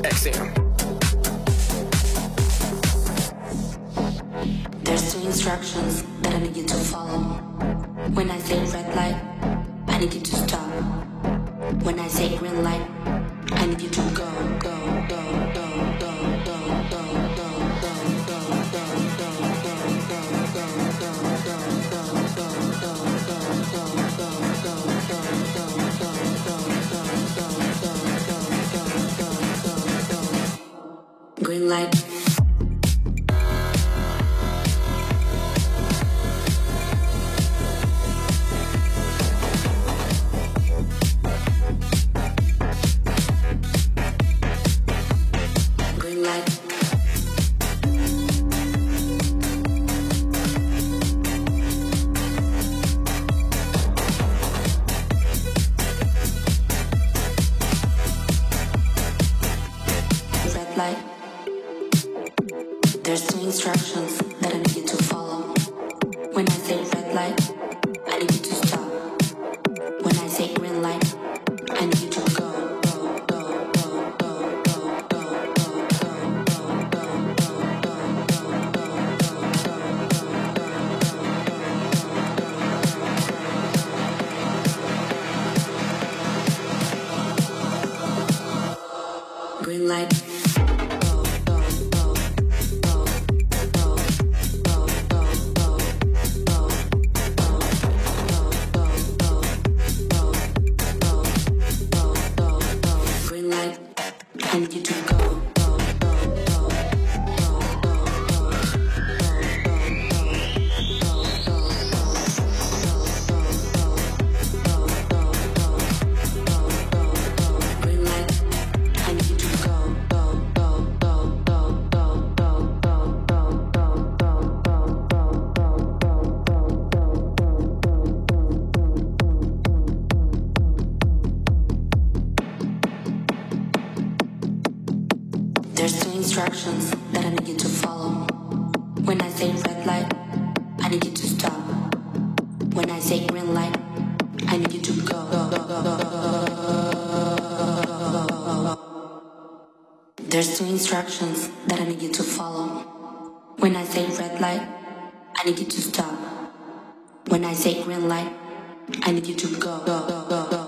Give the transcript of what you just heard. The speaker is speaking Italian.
exhale. There's two instructions that I need you to follow. When I say red light, I need you to stop. When I say green light, I need you to go, go, go, go, go, go, go, go, go, go, go, go, green light. There's two instructions that I need you to follow. When I say red light, I need you to stop. When I say green light, I need you to go, go, go, go, go, go, go, go, go, go, go, go, green light. I need you to go, go, go, go, go, go, go, green light. I need you to go, go, go, go, go, go, go, go, There's two instructions that I need you to follow. When I say red light, I need you to stop. When I say green light, I need you to go, go, go, go, go, go. There's two instructions that I need you to follow. When I say red light, I need you to stop. When I say green light, I need you to go, go, go, go, go.